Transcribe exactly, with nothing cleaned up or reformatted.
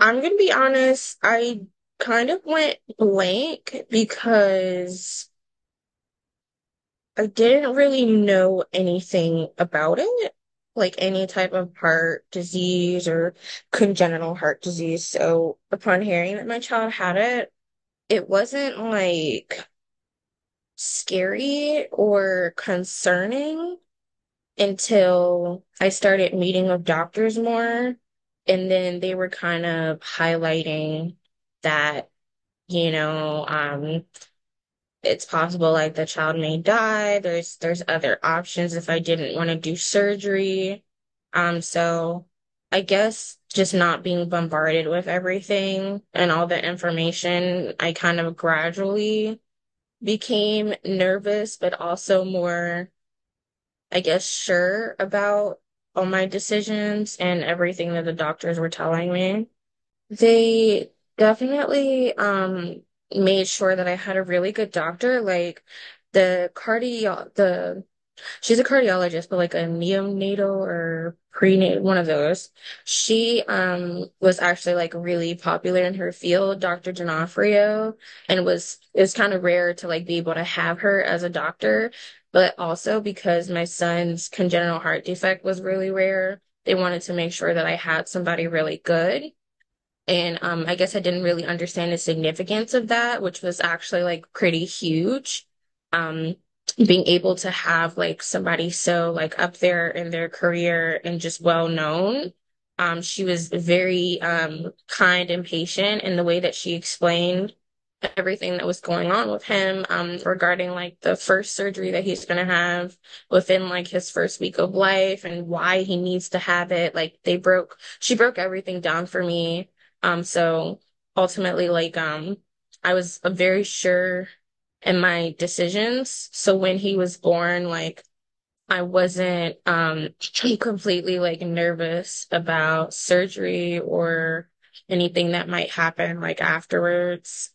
I'm gonna be honest, I kind of went blank because I didn't really know anything about it, like any type of heart disease or congenital heart disease. So upon hearing that my child had it, it wasn't like scary or concerning until I started meeting with doctors more. And then they were kind of highlighting that, you know, um, it's possible like the child may die. There's there's other options if I didn't want to do surgery. Um, so I guess just not being bombarded with everything and all the information, I kind of gradually became nervous, but also more, I guess, sure about all my decisions and everything that the doctors were telling me. They definitely um made sure that I had a really good doctor. Like the cardio the she's a cardiologist, but like a neonatal or prenatal, one of those. She um was actually like really popular in her field, doctor D'Onofrio, and was it was kind of rare to like be able to have her as a doctor, but also because my son's congenital heart defect was really rare, they wanted to make sure that I had somebody really good. And um, I guess I didn't really understand the significance of that, which was actually like pretty huge. Um, Being able to have like somebody so like up there in their career and just well known. Um, she was very um, kind and patient in the way that she explained everything that was going on with him um, regarding like the first surgery that he's going to have within like his first week of life and why he needs to have it. Like they broke, she broke everything down for me. Um, so ultimately, like, um, I was uh, very sure in my decisions. So when he was born, like, I wasn't um completely like nervous about surgery or anything that might happen like afterwards.